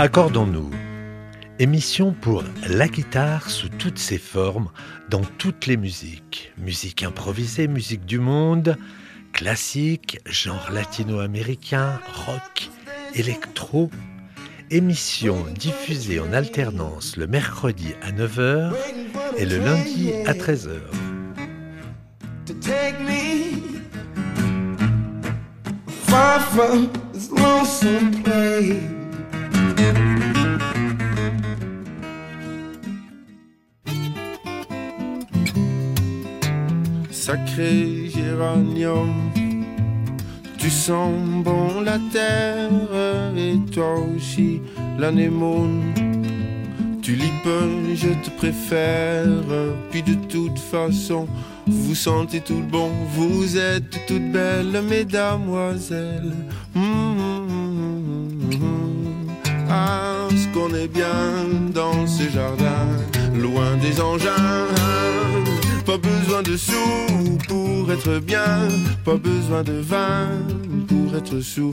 Accordons-nous. Émission pour la guitare sous toutes ses formes, dans toutes les musiques. Musique improvisée, musique du monde, classique, genre latino-américain, rock, électro. Émission diffusée en alternance le mercredi à 9h et le lundi à 13h. To take me far from this lonesome place. Sacré géranium, tu sens bon la terre et toi aussi l'anémone. Tulipe, je te préfère, puis de toute façon, vous sentez tout bon, vous êtes toutes belles, mesdamoiselles. Ah, ce qu'on est bien dans ce jardin, loin des engins. Pas besoin de sous pour être bien, pas besoin de vin pour être sous.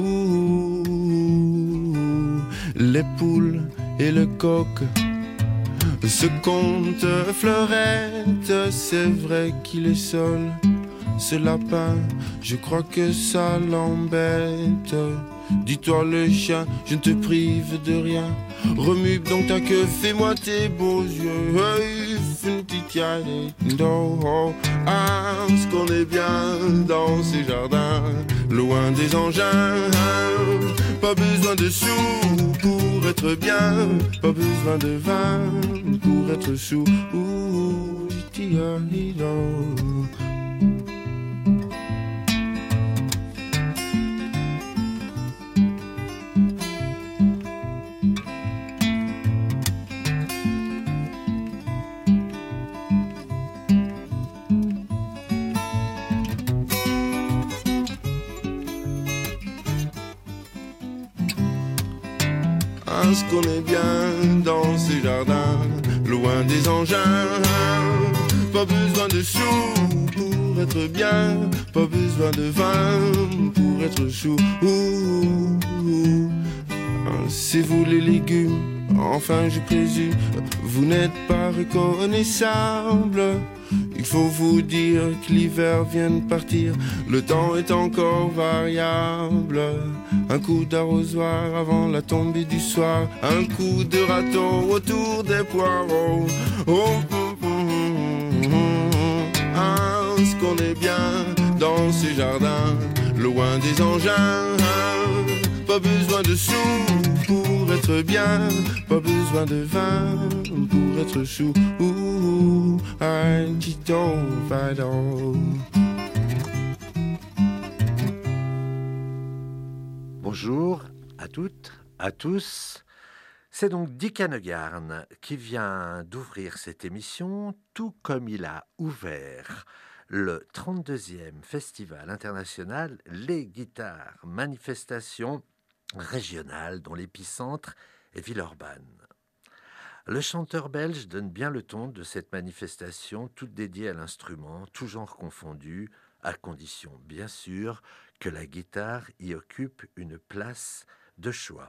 Les poules et le coq se compte fleurette, c'est vrai qu'il est seul. Ce lapin, je crois que ça l'embête. Dis-toi le chien, je ne te prive de rien. Remue donc ta queue, fais-moi tes beaux yeux. Ah, ce qu'on est bien dans ces jardins, loin des engins. Pas besoin de sous pour être bien, pas besoin de vin pour être sous. Ce qu'on est bien dans ces jardins, loin des engins. Pas besoin de sous pour être bien, pas besoin de vin pour être chou. C'est vous les légumes, enfin je présume, vous n'êtes pas reconnaissables. Il faut vous dire que l'hiver vient de partir, le temps est encore variable. Un coup d'arrosoir avant la tombée du soir, un coup de râteau autour des poireaux. Ah, ce qu'on est bien dans ces jardins, loin des engins. Pas besoin de sous pour être bien, pas besoin de vin pour être chou. Bonjour à toutes, à tous. C'est donc Dick Annegarn qui vient d'ouvrir cette émission, tout comme il a ouvert le 32e Festival international Les Guitares, manifestation régionale dont l'épicentre est Villeurbanne. Le chanteur belge donne bien le ton de cette manifestation, toute dédiée à l'instrument, tout genre confondu, à condition bien sûr que la guitare y occupe une place de choix.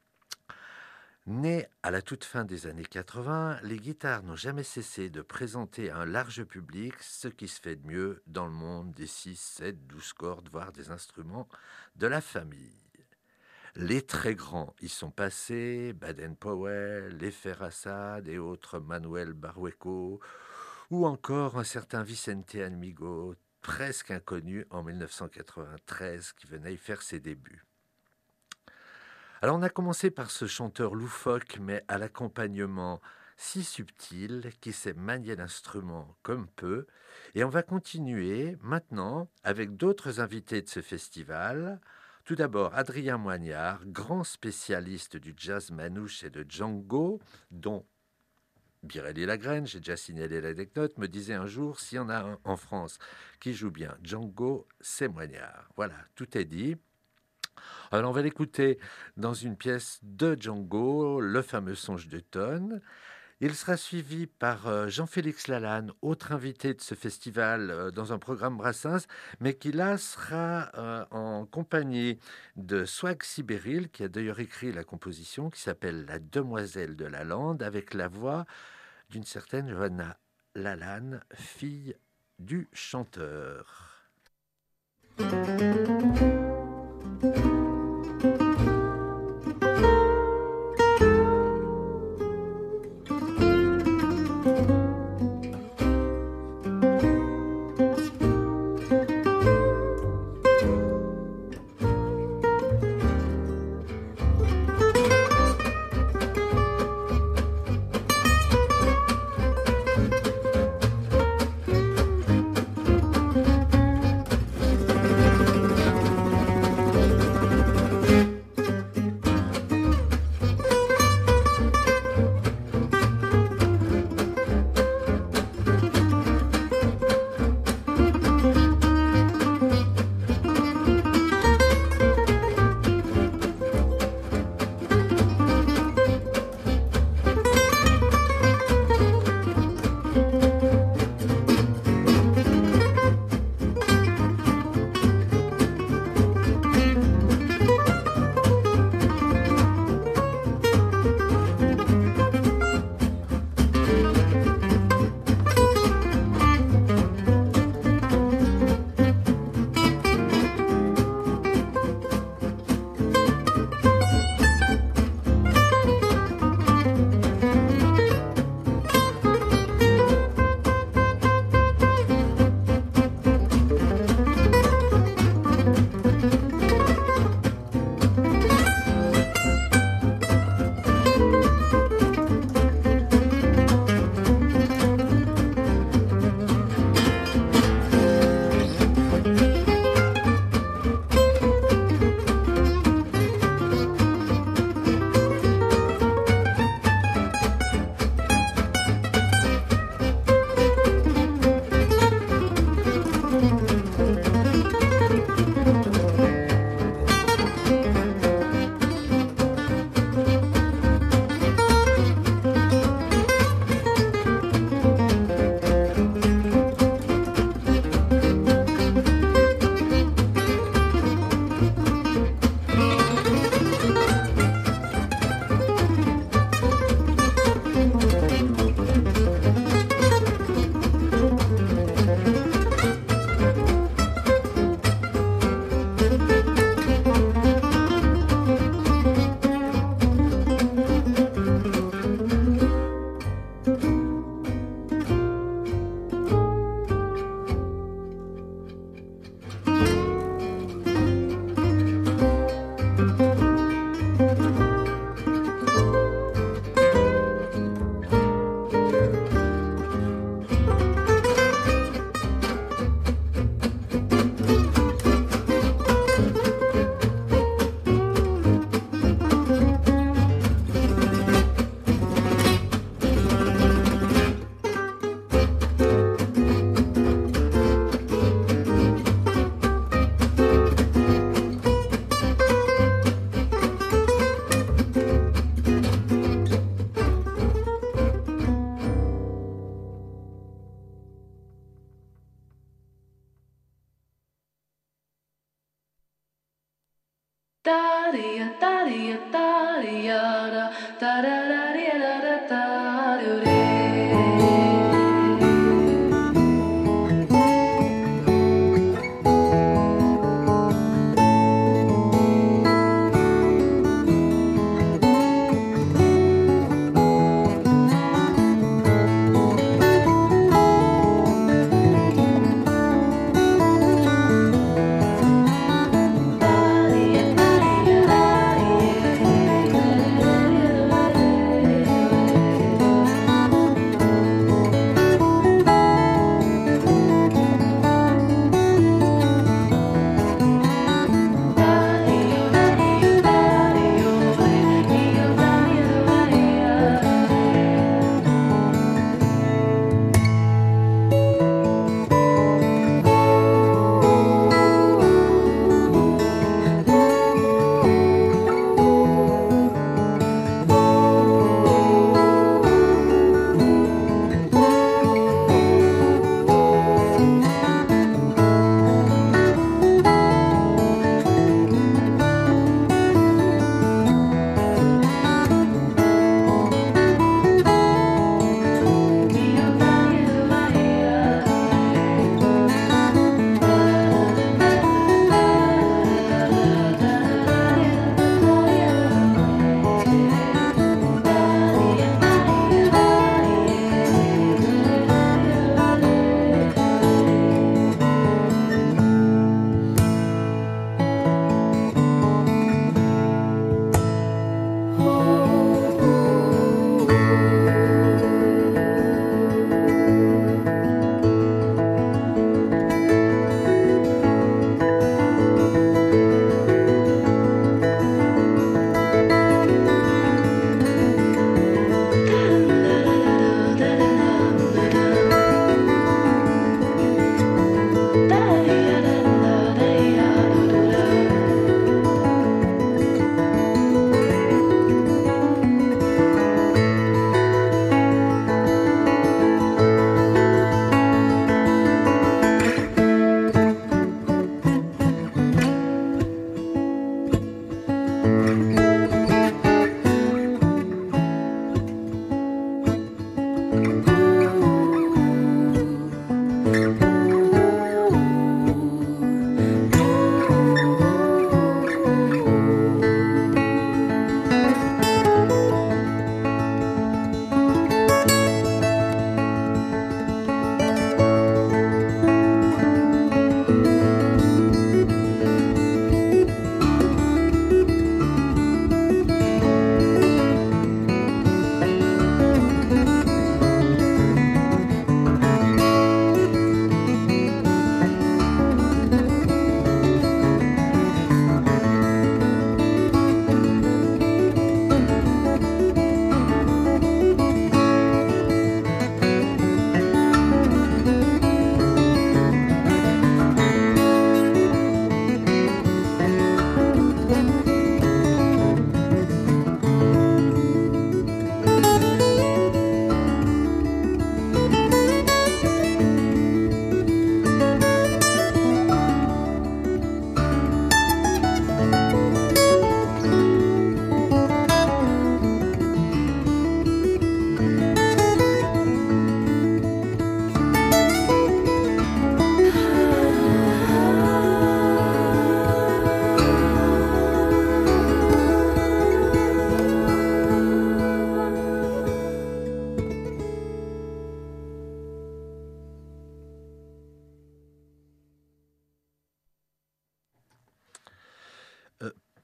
Nées à la toute fin des années 80, les guitares n'ont jamais cessé de présenter à un large public ce qui se fait de mieux dans le monde des 6, 7, 12 cordes, voire des instruments de la famille. Les très grands y sont passés, Baden-Powell, les Ferrassad et autres Manuel Barrueco, ou encore un certain Vicente Amigo, presque inconnu en 1993, qui venait y faire ses débuts. Alors on a commencé par ce chanteur loufoque, mais à l'accompagnement si subtil, qui sait manier l'instrument comme peu, et on va continuer maintenant avec d'autres invités de ce festival. Tout d'abord, Adrien Moignard, grand spécialiste du jazz manouche et de Django, dont Birelli Lagrène, j'ai déjà signalé l'anecdote, me disait un jour, s'il y en a un en France qui joue bien Django, c'est Moignard. Voilà, tout est dit. Alors on va l'écouter dans une pièce de Django, le fameux Songe d'automne. Il sera suivi par Jean-Félix Lalanne, autre invité de ce festival dans un programme Brassens, mais qui là sera en compagnie de Swag Sibéril, qui a d'ailleurs écrit la composition, qui s'appelle La Demoiselle de la Lande, avec la voix d'une certaine Johanna Lalanne, fille du chanteur.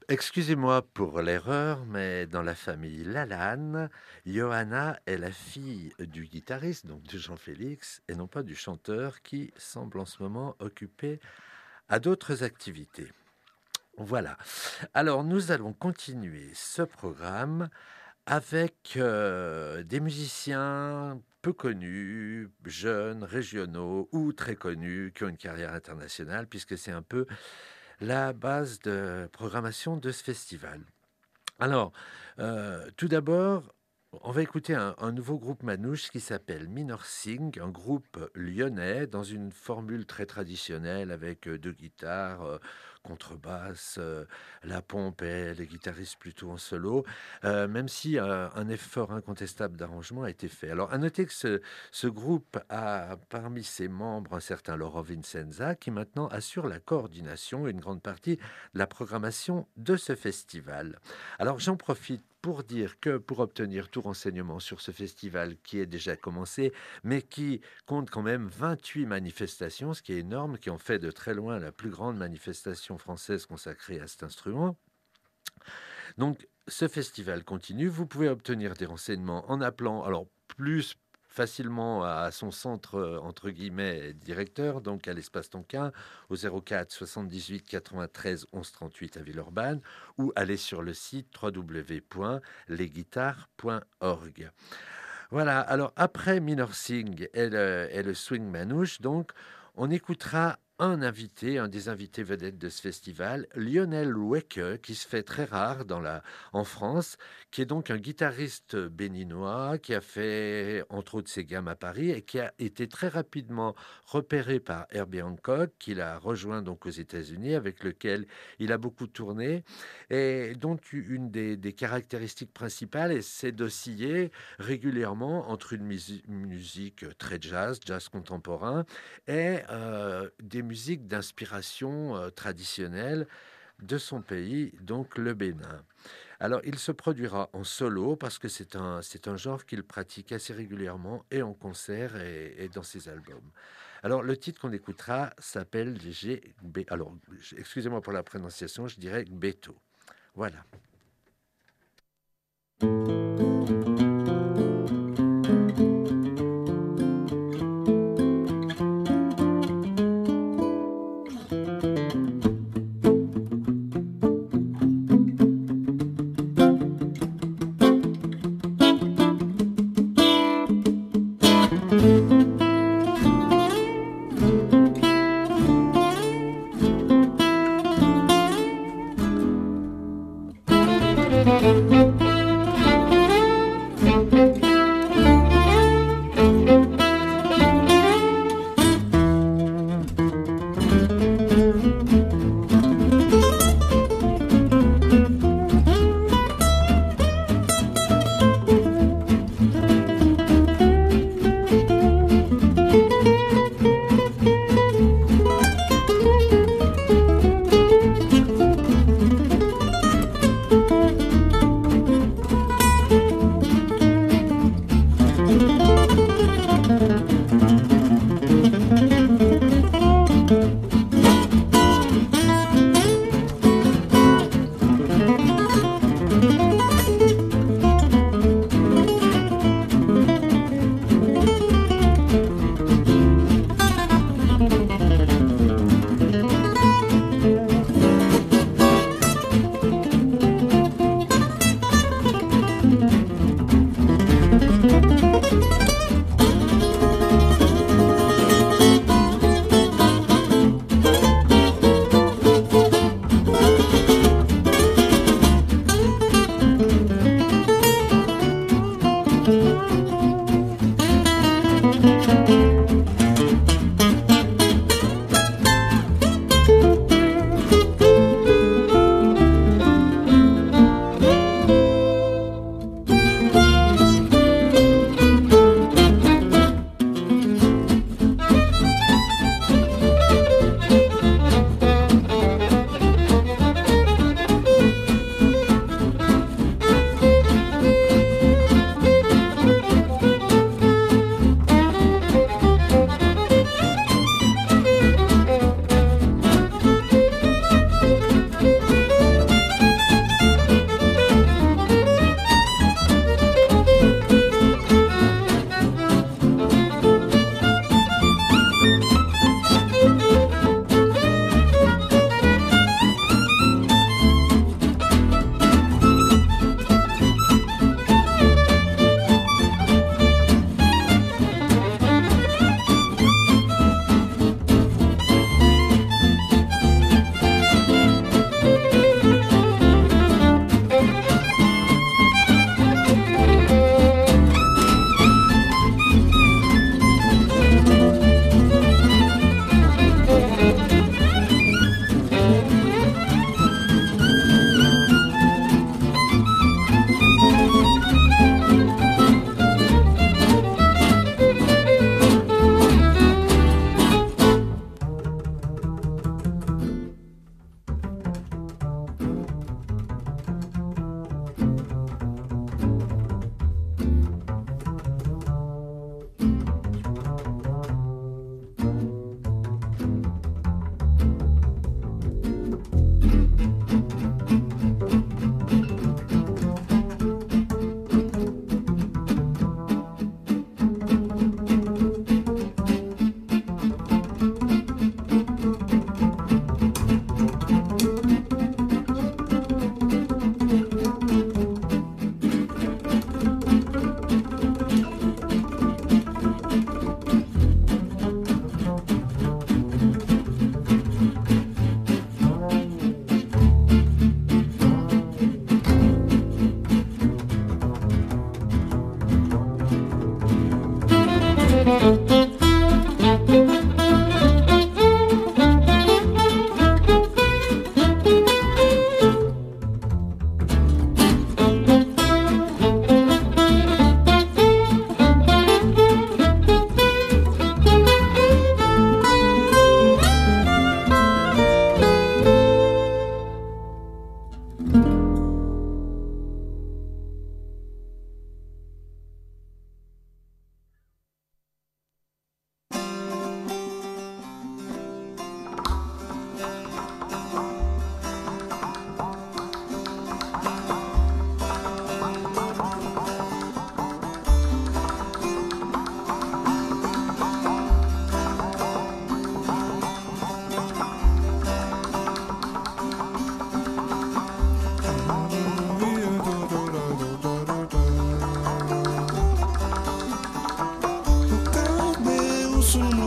Excusez-moi pour l'erreur, mais dans la famille Lalanne, Johanna est la fille du guitariste, donc de Jean-Félix, et non pas du chanteur qui semble en ce moment occupé à d'autres activités. Voilà. Alors, nous allons continuer ce programme avec des musiciens peu connus, jeunes, régionaux ou très connus, qui ont une carrière internationale, puisque c'est un peu la base de programmation de ce festival. Alors, tout d'abord, on va écouter un nouveau groupe manouche qui s'appelle Minor Sing, un groupe lyonnais dans une formule très traditionnelle avec deux guitares, contrebasse, la pompe et les guitaristes plutôt en solo, même si un effort incontestable d'arrangement a été fait. Alors, à noter que ce groupe a parmi ses membres un certain Laurent Vincenza qui maintenant assure la coordination et une grande partie de la programmation de ce festival. Alors j'en profite pour dire que pour obtenir tout renseignement sur ce festival qui est déjà commencé, mais qui compte quand même 28 manifestations, ce qui est énorme, qui en fait de très loin la plus grande manifestation française consacrée à cet instrument. Donc ce festival continue, vous pouvez obtenir des renseignements en appelant, alors plus facilement à son centre, entre guillemets, directeur, donc à l'espace Tonkin, au 04 78 93 11 38 à Villeurbanne, ou aller sur le site www.lesguitares.org. Voilà, alors après Minor Sing et le swing manouche, donc, on écoutera un invité, un des invités vedettes de ce festival, Lionel Weke, qui se fait très rare en France, qui est donc un guitariste béninois, qui a fait entre autres ses gammes à Paris et qui a été très rapidement repéré par Herbie Hancock, qu'il a rejoint donc aux États-Unis, avec lequel il a beaucoup tourné, et dont une des caractéristiques principales, c'est d'osciller régulièrement entre une musique très jazz contemporain, et des musiques d'inspiration traditionnelle de son pays, donc le Bénin. Alors, il se produira en solo parce que c'est un genre qu'il pratique assez régulièrement et en concert et dans ses albums. Alors, le titre qu'on écoutera s'appelle GB. Alors, excusez-moi pour la prononciation, je dirais Beto. Voilà.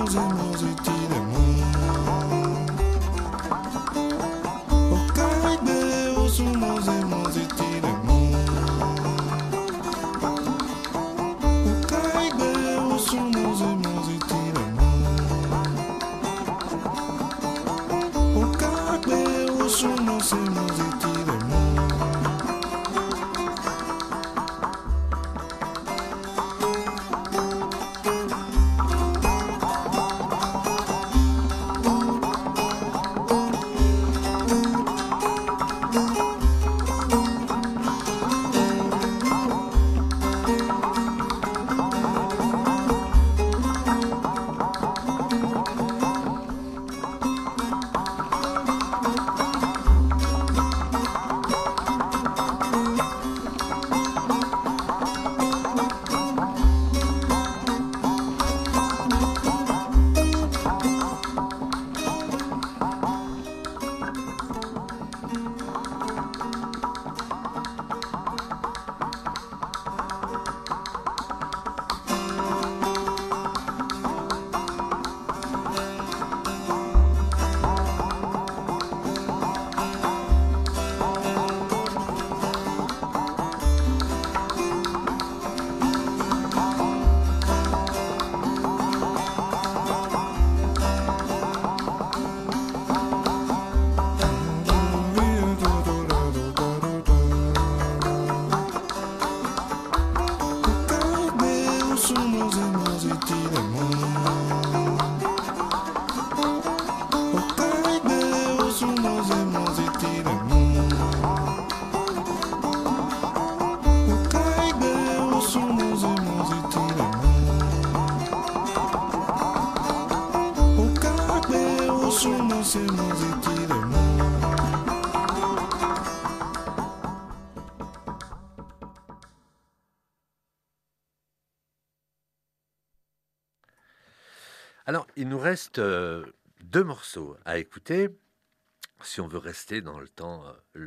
Alors, il nous reste deux morceaux à écouter, si on veut rester dans le temps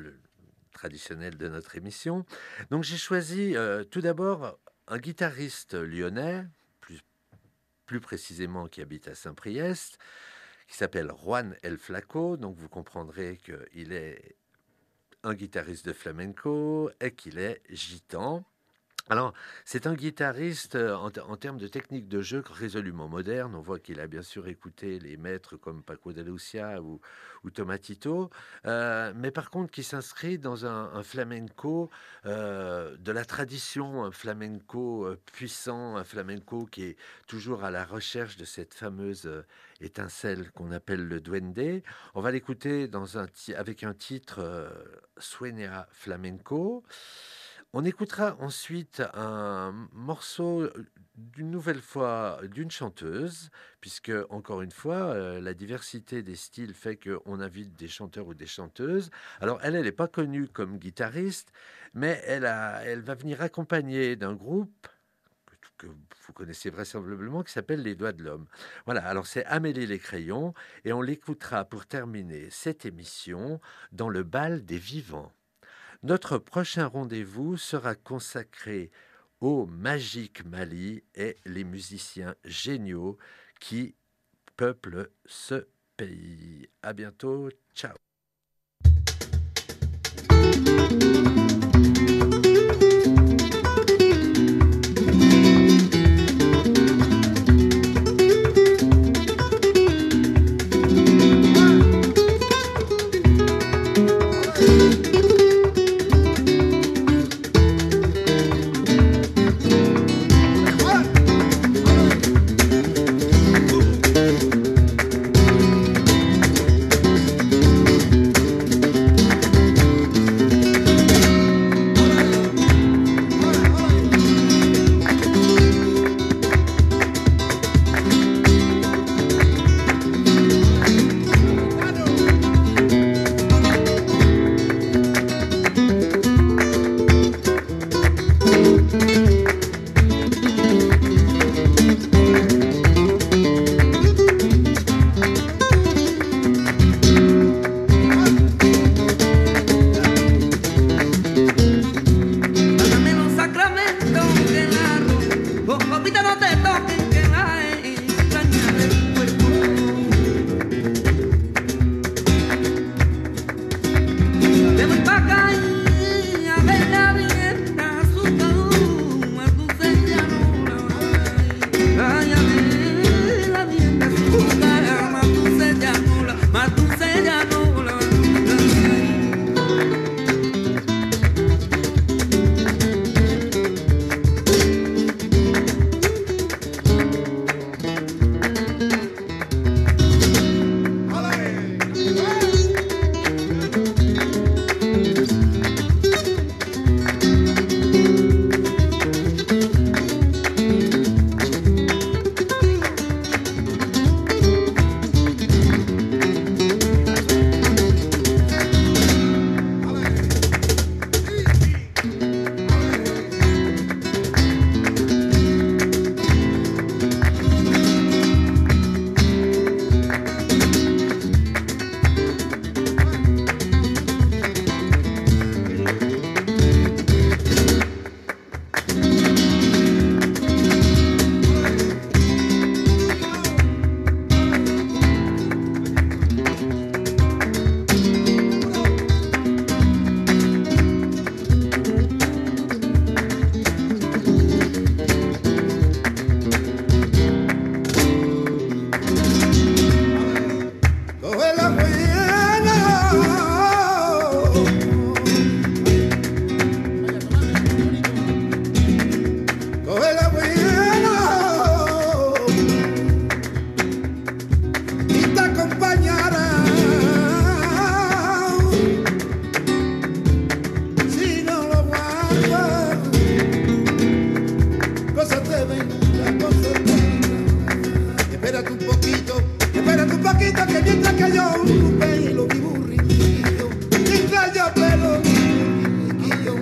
traditionnel de notre émission. Donc, j'ai choisi tout d'abord un guitariste lyonnais, plus précisément qui habite à Saint-Priest, qui s'appelle Juan El Flaco. Donc, vous comprendrez qu'il est un guitariste de flamenco et qu'il est gitan. Alors, c'est un guitariste en termes de technique de jeu résolument moderne. On voit qu'il a bien sûr écouté les maîtres comme Paco de Lucia ou Tomatito, mais par contre qui s'inscrit dans un flamenco de la tradition, un flamenco puissant, un flamenco qui est toujours à la recherche de cette fameuse étincelle qu'on appelle le duende. On va l'écouter avec un titre Sueña Flamenco. On écoutera ensuite un morceau d'une nouvelle fois d'une chanteuse, puisque, encore une fois, la diversité des styles fait qu'on invite des chanteurs ou des chanteuses. Alors, elle n'est pas connue comme guitariste, mais elle va venir accompagner d'un groupe que vous connaissez vraisemblablement, qui s'appelle Les Doigts de l'Homme. Voilà, alors c'est Amélie Les Crayons, et on l'écoutera pour terminer cette émission dans le bal des vivants. Notre prochain rendez-vous sera consacré au Magique Mali et les musiciens géniaux qui peuplent ce pays. À bientôt, ciao. chiquito, espérate un poquito que mientras que yo un pelo mi burriquillo, mientras yo pelo mi burriquillo.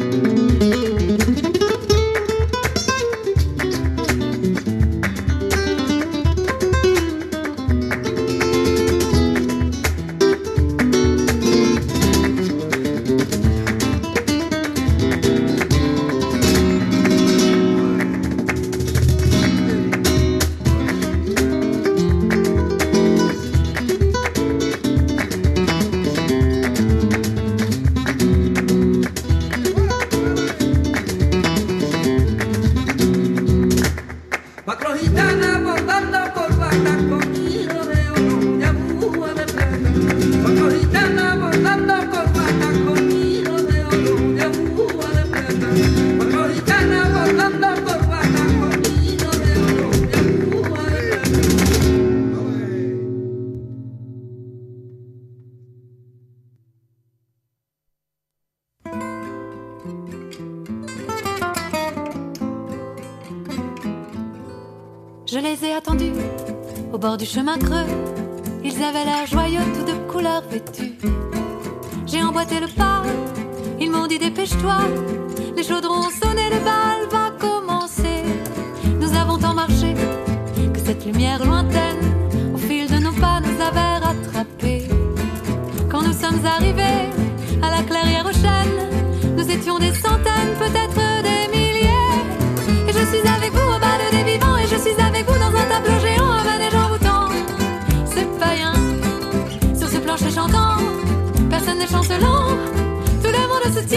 Je les ai attendus au bord du chemin creux. Ils avaient l'air joyeux, tout de couleur vêtus. J'ai emboîté le pas, ils m'ont dit dépêche-toi. Les chaudrons ont sonné, le bal va commencer. Nous avons tant marché que cette lumière lointaine, au fil de nos pas, nous avait rattrapés. Quand nous sommes arrivés à la clairière aux chênes, nous étions des centaines, peut-être des milliers. Et je suis avec vous au bal des vivants, et je suis avec vous dans un tableau géant, un manège envoûtant. C'est païen, sur ce plancher chantant, personne n'est chancelant, tout le monde se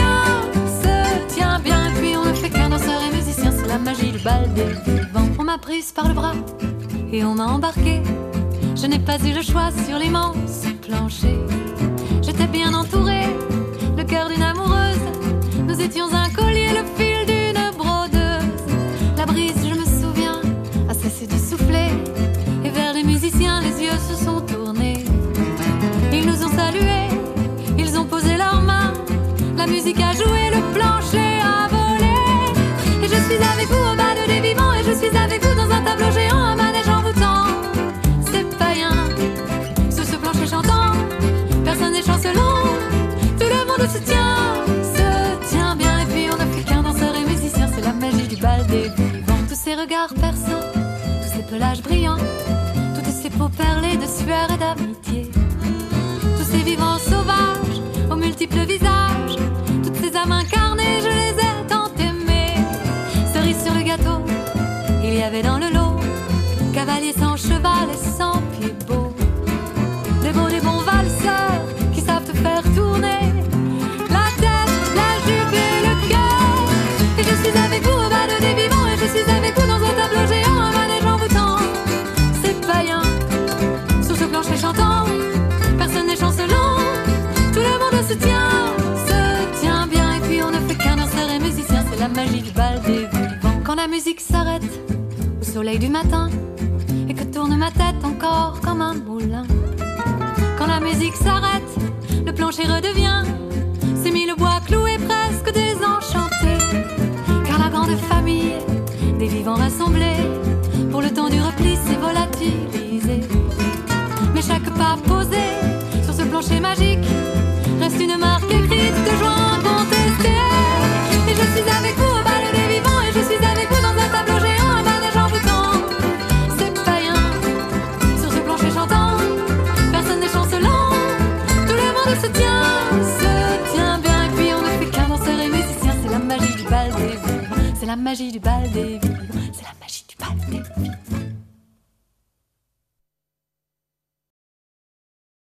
tient bien. Et puis on ne fait qu'un danseur et musicien, c'est la magie du bal des vivants. On m'a prise par le bras et on m'a embarqué. Je n'ai pas eu le choix sur l'immense plancher. J'étais bien entourée, le cœur d'une amoureuse. Nous étions un collier, le fil d'une brodeuse. La brise, je me souviens, a cessé de souffler. Et vers les musiciens, les yeux se sont tournés. Ils nous ont salués, ils ont posé leurs mains. La musique a joué, le plancher a volé. Et je suis avec vous au bal des vivants, et je suis avec vous dans un tableau géant, un manège envoûtant. C'est païen, sur ce plancher chantant, personne n'est chancelant, tout le monde se tient bien. Et puis on n'a plus qu'un danseur et musicien, c'est la magie du bal des vivants. Tous ces regards perçants, tous ces pelages brillants, toutes ces peaux perlées de sueur et d'amitié, tous ces vivants sauvages aux multiples visages, toutes ces âmes incarnées, je les ai tant aimées. Cerise sur le gâteau, il y avait dans le lot cavaliers sans cheval et sans pied beau, des beaux, des bons valseurs qui savent te faire tourner la tête, la jupe et le cœur. Et je suis avec vous au bal des vivants, et je suis avec vous dans un tableau géant, un manège envoûtant. C'est païen, sur ce plancher chantant, personne n'est chancelant, tout le monde se tient bien. Et puis on ne fait qu'un danseur et musicien, c'est la magie du bal des vivants. Quand la musique s'arrête au soleil du matin, et que tourne ma tête encore comme un moulin. Quand la musique s'arrête, le plancher redevient ces mille bois cloués presque désenchantés. Car la grande famille des vivants rassemblés, pour le temps du repli s'est volatilisée. Mais chaque pas posé sur ce plancher magique reste une marque écrite de joie incontestée. Et je suis avec vous au bal des vivants, et je suis avec vous dans un tableau géant, un manège envoûtant. C'est païen, sur ce plancher chantant, personne n'est chancelant, tout le monde se tient bien. Et puis on ne fait qu'un danseur et musicien, c'est la magie du bal des vivants, c'est la magie du bal des vivants, c'est la magie du bal des vivants.